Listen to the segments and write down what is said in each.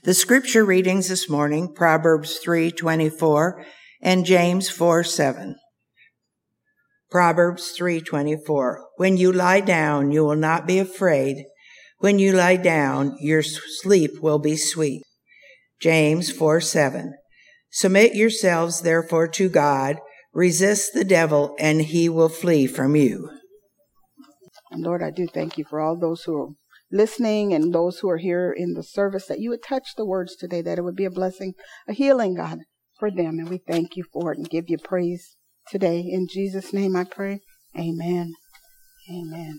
The scripture readings this morning, Proverbs 3:24 and James 4:7. Proverbs 3:24. When you lie down, you will not be afraid. When you lie down, your sleep will be sweet. James 4:7. Submit yourselves therefore to God. Resist the devil, and he will flee from you. And Lord, I do thank you for all those who are listening and those who are here in the service, that you would touch the words today, that it would be a blessing, a healing, God, for them. And we thank you for it and give you praise today. In Jesus' name I pray. Amen. Amen.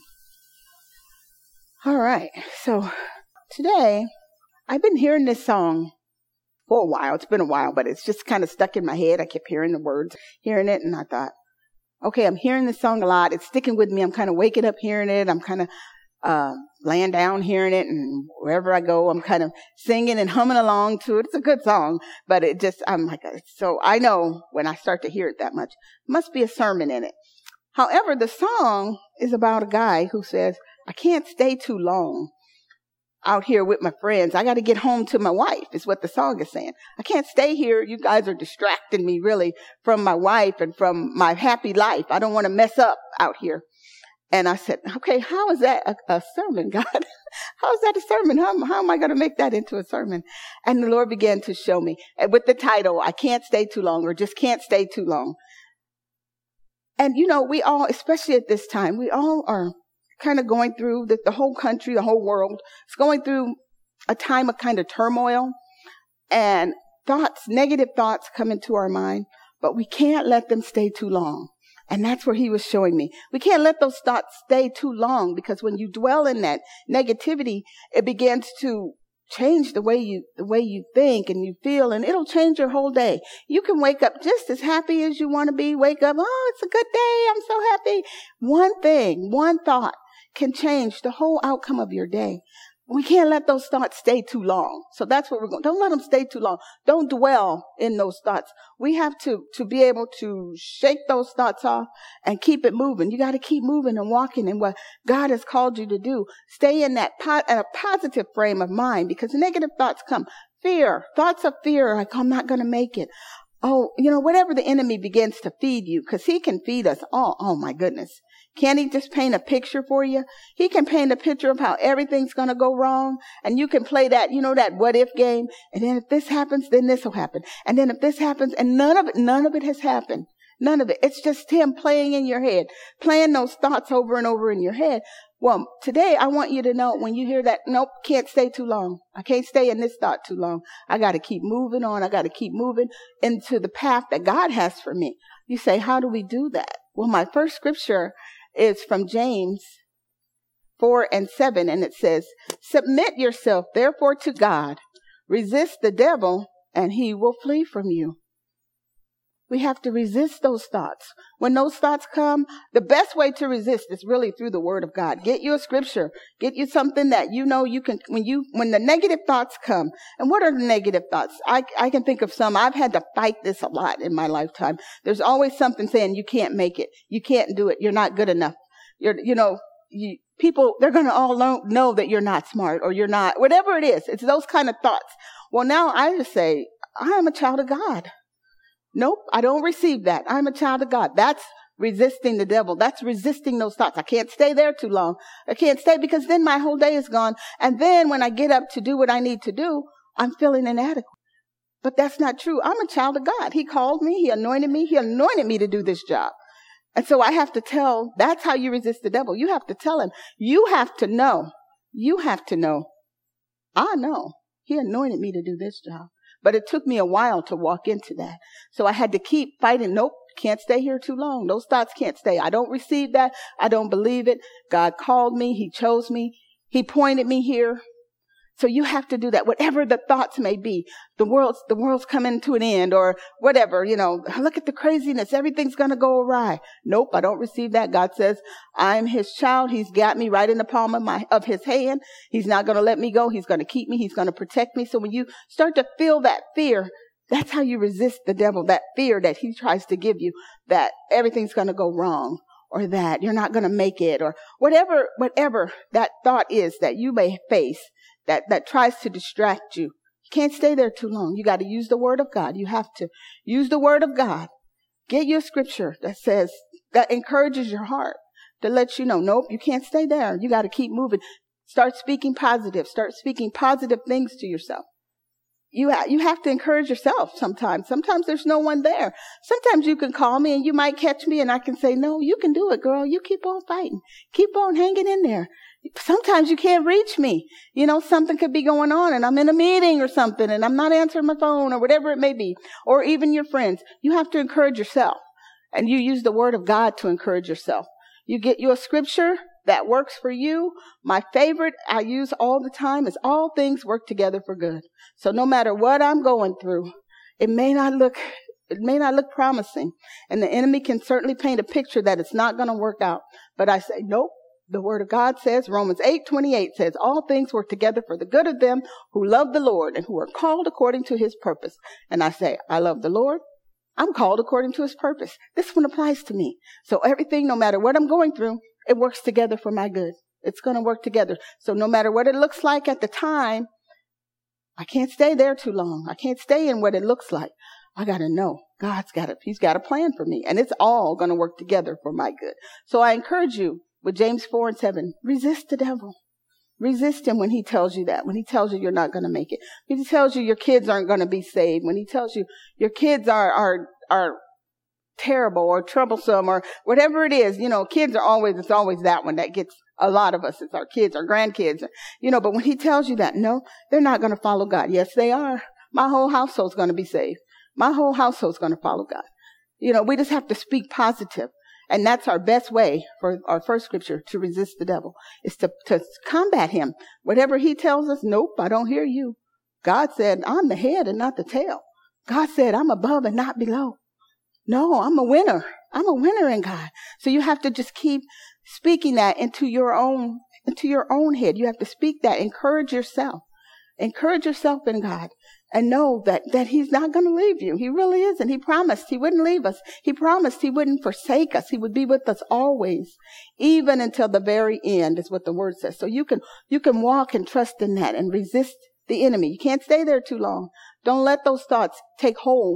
All right. So today I've been hearing this song for a while. It's been a while, but it's just kind of stuck in my head. I kept hearing the words, hearing it, and I thought, okay, I'm hearing this song a lot. It's sticking with me. I'm kind of waking up hearing it. I'm kind of laying down hearing it, and wherever I go, I'm kind of singing and humming along to it. It's a good song, but I'm like, so I know when I start to hear it that much, must be a sermon in it. However, the song is about a guy who says, I can't stay too long out here with my friends. I got to get home to my wife, is what the song is saying. I can't stay here. You guys are distracting me really from my wife and from my happy life. I don't want to mess up out here. And I said, okay, how is that a sermon, God? How is that a sermon? How am I going to make that into a sermon? And the Lord began to show me with the title, I Can't Stay Too Long, or Just Can't Stay Too Long. And, we all, especially at this time, we all are kind of going through the whole country, the whole world. It's going through a time of kind of turmoil, and negative thoughts come into our mind, but we can't let them stay too long. And that's where he was showing me. We can't let those thoughts stay too long, because when you dwell in that negativity, it begins to change the way you think and you feel, and it'll change your whole day. You can wake up just as happy as you want to be. Wake up, oh, it's a good day. I'm so happy. One thought can change the whole outcome of your day. We can't let those thoughts stay too long. So that's what we're going. Don't let them stay too long. Don't dwell in those thoughts. We have to be able to shake those thoughts off and keep it moving. You got to keep moving and walking in what God has called you to do. Stay in that a positive frame of mind, because negative thoughts come. Fear, thoughts of fear, like I'm not going to make it. Oh, whatever the enemy begins to feed you, because he can feed us all. Oh my goodness. Can't he just paint a picture for you? He can paint a picture of how everything's going to go wrong. And you can play that, that what if game. And then if this happens, then this will happen. And then if this happens, and none of it has happened. None of it. It's just him playing in your head, playing those thoughts over and over in your head. Well, today I want you to know, when you hear that, nope, can't stay too long. I can't stay in this thought too long. I got to keep moving on. I got to keep moving into the path that God has for me. You say, how do we do that? Well, my first scripture is from James 4:7, and it says, submit yourself therefore to God. Resist the devil, and he will flee from you. We have to resist those thoughts. When those thoughts come, the best way to resist is really through the word of God. Get you a scripture. Get you something that you can, when the negative thoughts come. And what are the negative thoughts? I can think of some. I've had to fight this a lot in my lifetime. There's always something saying you can't make it. You can't do it. You're not good enough. People, they're going to all know that you're not smart, or you're not, whatever it is. It's those kind of thoughts. Well, now I just say, I am a child of God. Nope, I don't receive that. I'm a child of God. That's resisting the devil. That's resisting those thoughts. I can't stay there too long. I can't stay, because then my whole day is gone. And then when I get up to do what I need to do, I'm feeling inadequate. But that's not true. I'm a child of God. He called me. He anointed me. He anointed me to do this job. And so I have to that's how you resist the devil. You have to tell him. You have to know. I know he anointed me to do this job. But it took me a while to walk into that. So I had to keep fighting. Nope, can't stay here too long. Those thoughts can't stay. I don't receive that. I don't believe it. God called me. He chose me. He pointed me here. So you have to do that. Whatever the thoughts may be, the world's coming to an end, or whatever, look at the craziness. Everything's going to go awry. Nope, I don't receive that. God says, I'm his child. He's got me right in the palm of his hand. He's not going to let me go. He's going to keep me. He's going to protect me. So when you start to feel that fear, that's how you resist the devil, that fear that he tries to give you, that everything's going to go wrong, or that you're not going to make it, or whatever that thought is that you may face that tries to distract you. Can't stay there too long. You got to use the word of God. You have to use the word of God. Get your scripture that encourages your heart to let you know, nope, you can't stay there. You got to keep moving. Start speaking positive. Start speaking positive things to yourself. You have to encourage yourself sometimes. Sometimes there's no one there. Sometimes you can call me and you might catch me and I can say, no, you can do it, girl. You keep on fighting. Keep on hanging in there. Sometimes you can't reach me. Something could be going on and I'm in a meeting or something and I'm not answering my phone or whatever it may be. Or even your friends. You have to encourage yourself. And you use the word of God to encourage yourself. You get you a scripture that works for you. My favorite I use all the time is all things work together for good. So no matter what I'm going through, it may not look promising. And the enemy can certainly paint a picture that it's not going to work out. But I say, nope. The word of God says, Romans 8:28 says, all things work together for the good of them who love the Lord and who are called according to his purpose. And I say, I love the Lord. I'm called according to his purpose. This one applies to me. So everything, no matter what I'm going through, it works together for my good. It's going to work together. So no matter what it looks like at the time, I can't stay there too long. I can't stay in what it looks like. I got to know he's got a plan for me and it's all going to work together for my good. So I encourage you with James 4:7, resist the devil. Resist him when he tells you that, when he tells you you're not going to make it, when he tells you your kids aren't going to be saved, when he tells you your kids are terrible or troublesome or whatever it is. Kids are it's always that one that gets a lot of us. It's our kids, our grandkids, but when he tells you that, no, they're not going to follow God. Yes, they are. My whole household's going to be saved. My whole household's going to follow God. We just have to speak positive. And that's our best way for our first scripture to resist the devil is to combat him. Whatever he tells us, nope, I don't hear you. God said, I'm the head and not the tail. God said, I'm above and not below. No, I'm a winner. I'm a winner in God. So you have to just keep speaking that into your own head. You have to speak that. Encourage yourself. Encourage yourself in God. And know that he's not going to leave you. He really isn't. He promised he wouldn't leave us. He promised he wouldn't forsake us. He would be with us always, even until the very end is what the word says. So you can walk and trust in that and resist the enemy. You can't stay there too long. Don't let those thoughts take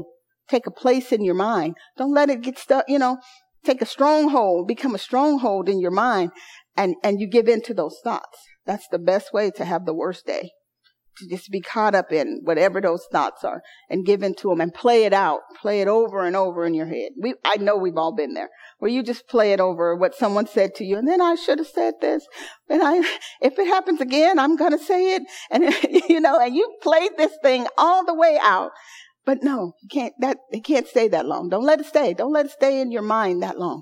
a place in your mind. Don't let it get stuck, take a stronghold, become a stronghold in your mind and you give in to those thoughts. That's the best way to have the worst day. To just be caught up in whatever those thoughts are and give into them and play it out. Play it over and over in your head. I know we've all been there where you just play it over what someone said to you. And then I should have said this. And if it happens again, I'm going to say it. And and you played this thing all the way out. But no, it can't stay that long. Don't let it stay. Don't let it stay in your mind that long.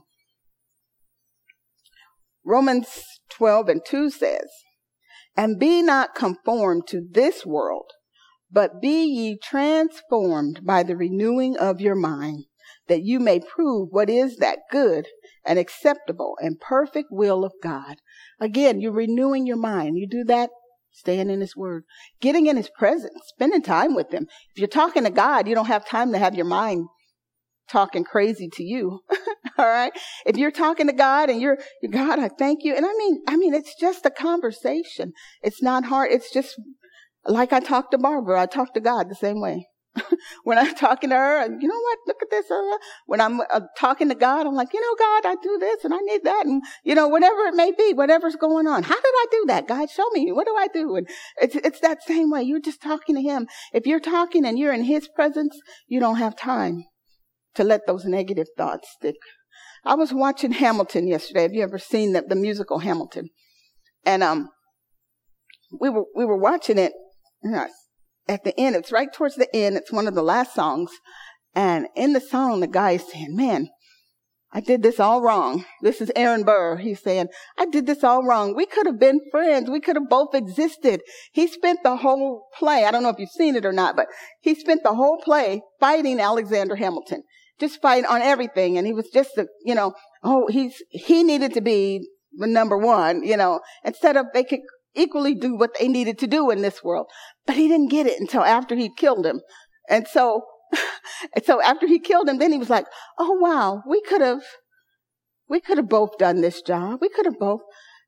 Romans 12:2 says, and be not conformed to this world, but be ye transformed by the renewing of your mind, that you may prove what is that good and acceptable and perfect will of God. Again, you're renewing your mind. You do that, staying in his word, getting in his presence, spending time with him. If you're talking to God, you don't have time to have your mind talking crazy to you. All right. If you're talking to God and you're God, I thank you. And I mean, it's just a conversation. It's not hard. It's just like I talk to Barbara. I talk to God the same way. When I'm talking to her, you know what? Look at this. When I'm talking to God, I'm like, God, I do this and I need that. And, whatever it may be, whatever's going on. How did I do that? God, show me. What do I do? And it's that same way. You're just talking to him. If you're talking and you're in his presence, you don't have time to let those negative thoughts stick. I was watching Hamilton yesterday. Have you ever seen the musical Hamilton? And we were watching it. At the end, it's right towards the end. It's one of the last songs. And in the song, the guy is saying, man, I did this all wrong. This is Aaron Burr. He's saying, I did this all wrong. We could have been friends. We could have both existed. He spent the whole play. I don't know if you've seen it or not, but he spent the whole play fighting Alexander Hamilton, just fighting on everything. And he was just, he needed to be number one, instead of they could equally do what they needed to do in this world. But he didn't get it until after he killed him. And so after he killed him, then he was like, oh, wow, we could have both done this job. We could have both.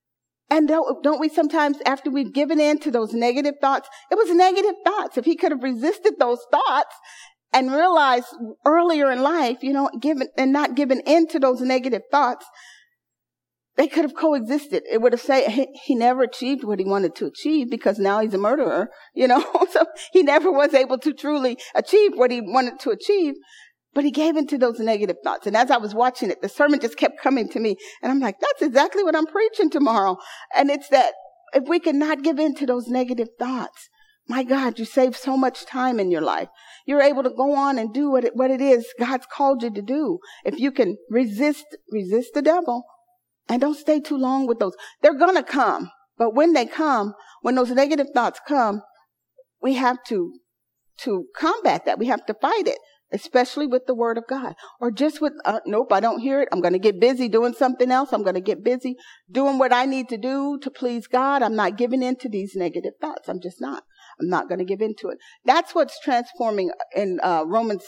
And don't we sometimes, after we've given in to those negative thoughts, it was negative thoughts. If he could have resisted those thoughts and realized earlier in life, not given in to those negative thoughts, they could have coexisted. It would have said he never achieved what he wanted to achieve because now he's a murderer, so he never was able to truly achieve what he wanted to achieve. But he gave into those negative thoughts. And as I was watching it, the sermon just kept coming to me. And I'm like, that's exactly what I'm preaching tomorrow. And it's that if we can not give in to those negative thoughts, my God, you save so much time in your life. You're able to go on and do what it is God's called you to do. If you can resist the devil and don't stay too long with those. They're going to come. But when they come, when those negative thoughts come, we have to combat that. We have to fight it. Especially with the word of God, or just with, nope, I don't hear it. I'm going to get busy doing something else. I'm going to get busy doing what I need to do to please God. I'm not giving in to these negative thoughts. I'm just not. I'm not going to give in to it. That's what's transforming in Romans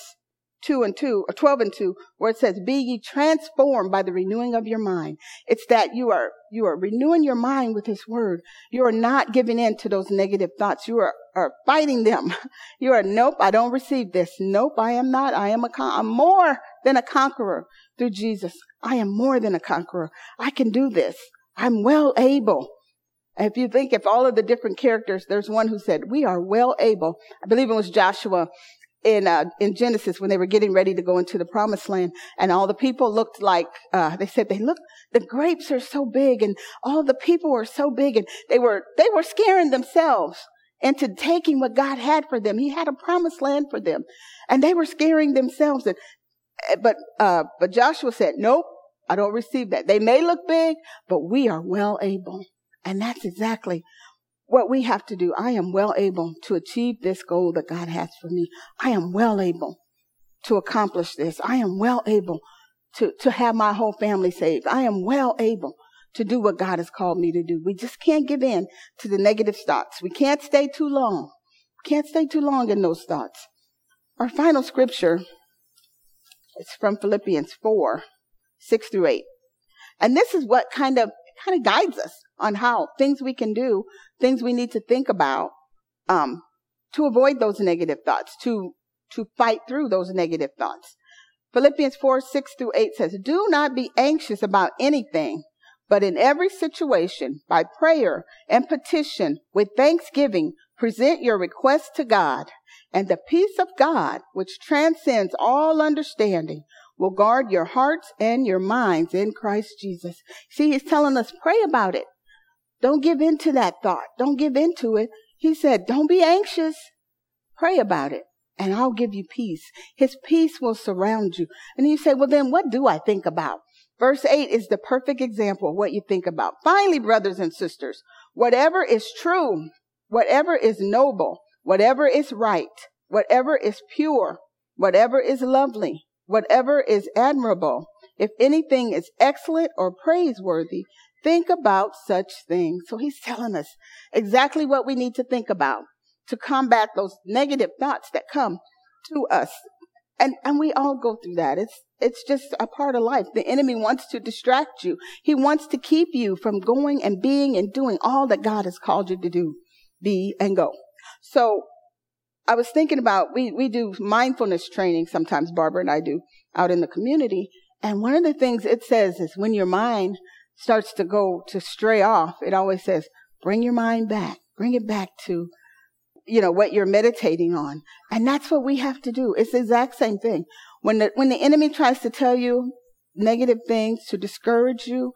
12:2, where it says, be ye transformed by the renewing of your mind. It's that you are renewing your mind with his word. You are not giving in to those negative thoughts. You are fighting them. You are, nope, I don't receive this. Nope, I am not. I'm more than a conqueror through Jesus. I am more than a conqueror. I can do this. I'm well able. And if all of the different characters, there's one who said, we are well able. I believe it was Joshua in Genesis when they were getting ready to go into the promised land, and all the people looked like, the grapes are so big and all the people were so big, and they were scaring themselves into taking what God had for them. He had a promised land for them, and they were scaring themselves. But Joshua said, nope, I don't receive that. They may look big, but we are well able. And that's exactly what we have to do. I am well able to achieve this goal that God has for me. I am well able to accomplish this. I am well able to have my whole family saved. I am well able to do what God has called me to do. We just can't give in to the negative thoughts. We can't stay too long. Can't stay too long in those thoughts. Our final scripture is from Philippians 4:6-8. And this is what kind of guides us on how things we can do, things we need to think about, to avoid those negative thoughts, to fight through those negative thoughts. Philippians 4:6-8 says, do not be anxious about anything, but in every situation, by prayer and petition, with thanksgiving, present your requests to God, and the peace of God, which transcends all understanding, will guard your hearts and your minds in Christ Jesus. See, he's telling us, pray about it. Don't give in to that thought. Don't give in to it. He said, don't be anxious. Pray about it, and I'll give you peace. His peace will surround you. And you say, well, then what do I think about? Verse 8 is the perfect example of what you think about. Finally, brothers and sisters, whatever is true, whatever is noble, whatever is right, whatever is pure, whatever is lovely, whatever is admirable, if anything is excellent or praiseworthy, think about such things. So he's telling us exactly what we need to think about to combat those negative thoughts that come to us. And we all go through that. It's just a part of life. The enemy wants to distract you. He wants to keep you from going and being and doing all that God has called you to do, be and go. So I was thinking about, we do mindfulness training sometimes, Barbara and I do, out in the community. And one of the things it says is when your mind starts to stray off, it always says, bring your mind back. Bring it back to, what you're meditating on. And that's what we have to do. It's the exact same thing. When the enemy tries to tell you negative things to discourage you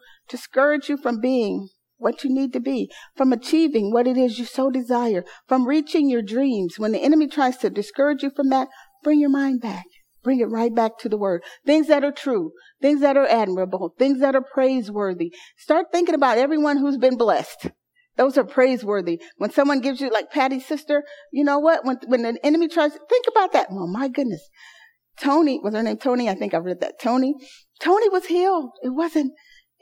from being what you need to be, from achieving what it is you so desire, from reaching your dreams. When the enemy tries to discourage you from that, bring your mind back. Bring it right back to the word. Things that are true, things that are admirable, things that are praiseworthy. Start thinking about everyone who's been blessed. Those are praiseworthy. When someone gives you, like Patty's sister, you know what? When the enemy tries to think about that, oh my goodness. Tony, was her name Tony? I think I read that. Tony was healed. It wasn't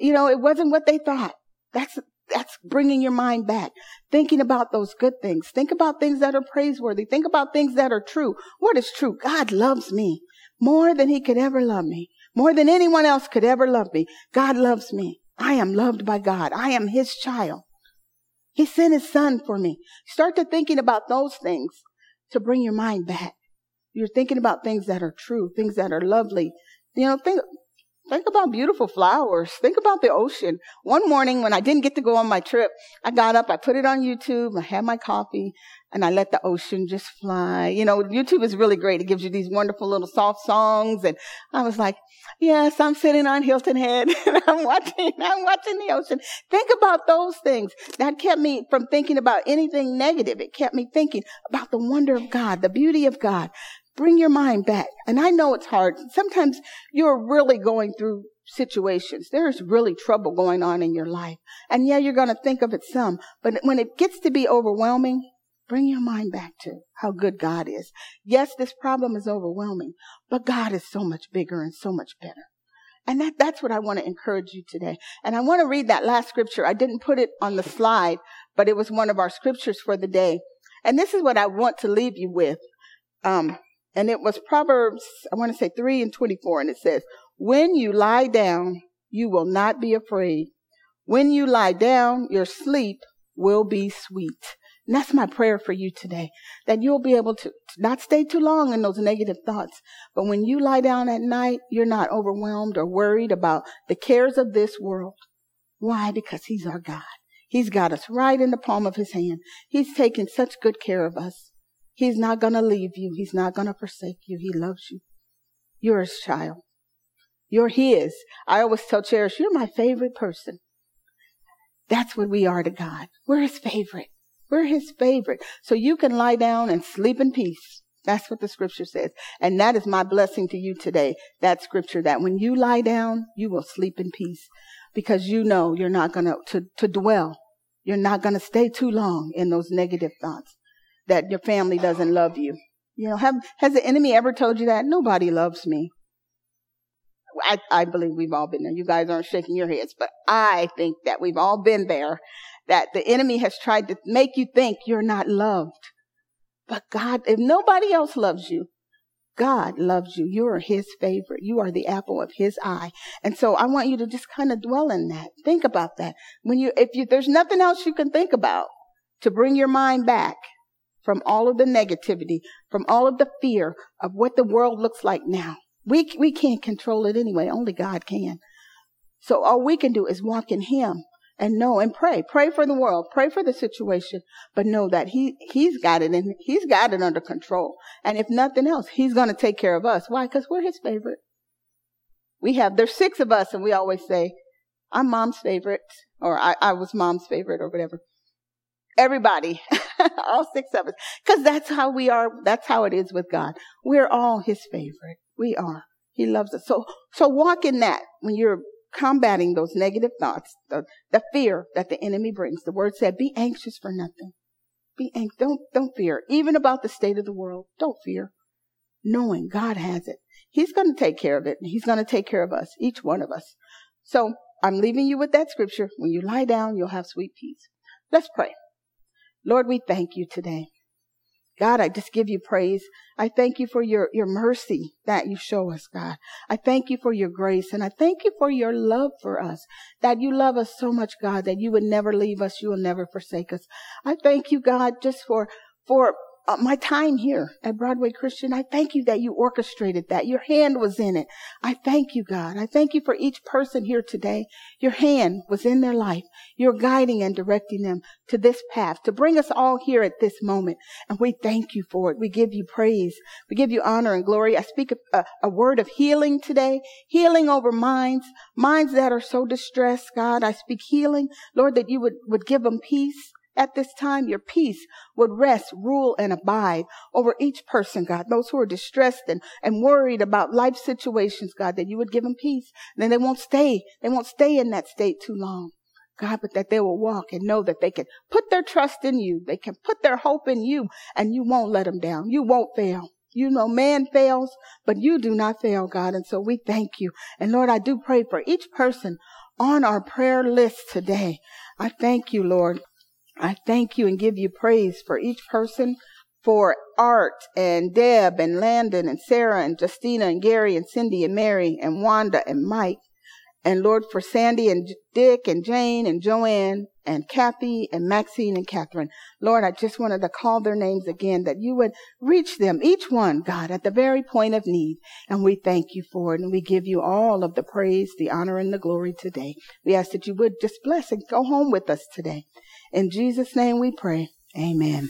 what they thought. That's bringing your mind back. Thinking about those good things. Think about things that are praiseworthy. Think about things that are true. What is true? God loves me more than he could ever love me. More than anyone else could ever love me. God loves me. I am loved by God. I am his child. He sent his son for me. Start to thinking about those things to bring your mind back. You're thinking about things that are true, things that are lovely. Think about beautiful flowers. Think about the ocean. One morning when I didn't get to go on my trip, I got up, I put it on YouTube, I had my coffee, and I let the ocean just fly. YouTube is really great. It gives you these wonderful little soft songs. And I was like, yes, I'm sitting on Hilton Head and I'm watching the ocean. Think about those things. That kept me from thinking about anything negative. It kept me thinking about the wonder of God, the beauty of God. Bring your mind back. And I know it's hard. Sometimes you're really going through situations. There's really trouble going on in your life. And yeah, you're going to think of it some. But when it gets to be overwhelming, bring your mind back to how good God is. Yes, this problem is overwhelming, but God is so much bigger and so much better. And that's what I want to encourage you today. And I want to read that last scripture. I didn't put it on the slide, but it was one of our scriptures for the day. And this is what I want to leave you with. And it was Proverbs, I want to say 3:24, and it says, when you lie down, you will not be afraid. When you lie down, your sleep will be sweet. And that's my prayer for you today, that you'll be able to not stay too long in those negative thoughts. But when you lie down at night, you're not overwhelmed or worried about the cares of this world. Why? Because he's our God. He's got us right in the palm of his hand. He's taking such good care of us. He's not going to leave you. He's not going to forsake you. He loves you. You're his child. You're his. I always tell Cherish, you're my favorite person. That's what we are to God. We're his favorite. We're his favorite. So you can lie down and sleep in peace. That's what the scripture says. And that is my blessing to you today. That scripture, that when you lie down, you will sleep in peace. Because you know you're not going to dwell. You're not going to stay too long in those negative thoughts. That your family doesn't love you. Has the enemy ever told you that? Nobody loves me. I believe we've all been there. You guys aren't shaking your heads, but I think that we've all been there. That the enemy has tried to make you think you're not loved. But God, if nobody else loves you, God loves you. You are his favorite. You are the apple of his eye. And so I want you to just kind of dwell in that. Think about that. If there's nothing else you can think about to bring your mind back from all of the negativity, from all of the fear of what the world looks like now. We can't control it anyway. Only God can. So all we can do is walk in him and know and pray. Pray for the world. Pray for the situation. But know that he's got it and he's got it under control. And if nothing else, he's going to take care of us. Why? Because we're his favorite. There's 6 of us and we always say, I'm mom's favorite, or I was mom's favorite, or whatever. Everybody, all 6 of us, because that's how we are. That's how it is with God. We're all his favorite. We are. He loves us. So walk in that when you're combating those negative thoughts, the fear that the enemy brings. The word said, be anxious for nothing. Don't fear. Even about the state of the world, don't fear. Knowing God has it. He's going to take care of it. He's going to take care of us, each one of us. So I'm leaving you with that scripture. When you lie down, you'll have sweet peace. Let's pray. Lord, we thank you today. God, I just give you praise. I thank you for your mercy that you show us, God. I thank you for your grace, and I thank you for your love for us, that you love us so much, God, that you would never leave us. You will never forsake us. I thank you, God, just for my time here at Broadway Christian. I thank you that you orchestrated that. Your hand was in it. I thank you, God. I thank you for each person here today. Your hand was in their life. You're guiding and directing them to this path, to bring us all here at this moment. And we thank you for it. We give you praise. We give you honor and glory. I speak a word of healing today, healing over minds that are so distressed, God. I speak healing, Lord, that you would give them peace. At this time, your peace would rest, rule, and abide over each person, God. Those who are distressed and worried about life situations, God, that you would give them peace. And then they won't stay in that state too long, God, but that they will walk and know that they can put their trust in you. They can put their hope in you, and you won't let them down. You won't fail. You know, man fails, but you do not fail, God. And so we thank you. And Lord, I do pray for each person on our prayer list today. I thank you, Lord. I thank you and give you praise for each person, for Art and Deb and Landon and Sarah and Justina and Gary and Cindy and Mary and Wanda and Mike And Lord, for Sandy and Dick and Jane and Joanne and Kathy and Maxine and Catherine, Lord, I just wanted to call their names again, that you would reach them, each one, God, at the very point of need. And we thank you for it. And we give you all of the praise, the honor, and the glory today. We ask that you would just bless and go home with us today. In Jesus' name we pray. Amen.